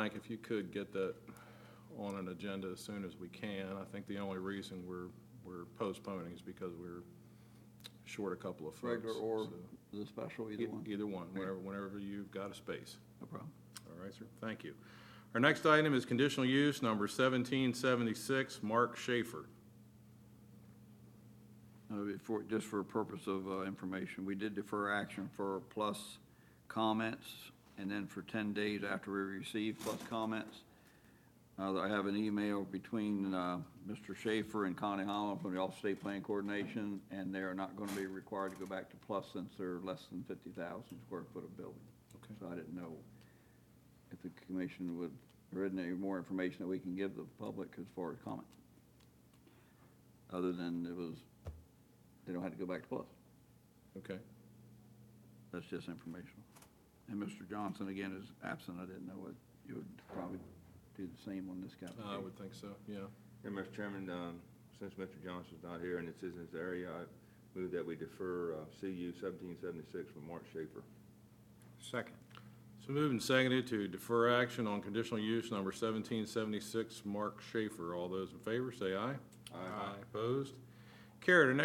Mike, if you could get that on an agenda as soon as we can. I think the only reason we're postponing is because we're short a couple of folks. Regular or the special, either one? Either one, whenever you've got a space. No problem. All right, sir. Thank you. Our next item is conditional use number 1776, Mark Schaefer. Just for purpose of information, we did defer action for plus comments, and then for 10 days after we receive plus comments. I have an email between Mr. Schaefer and Connie Holland from the Office of State Plan Coordination, and they are not going to be required to go back to plus since they're less than 50,000 square foot of building. Okay. So I didn't know if the commission would, or isn't any more information that we can give the public as far as comment, other than they don't have to go back to plus. Okay. That's just informational. And Mr. Johnson, again, is absent. I didn't know what you would probably do the same on this kind of I would think so, yeah. And Mr. Chairman, since Mr. Johnson's not here and it's in his area, I move that we defer CU 1776 from Mark Schaefer. Second. So moved and seconded to defer action on conditional use number 1776, Mark Schaefer. All those in favor say aye. Aye. Opposed? Carried. Our next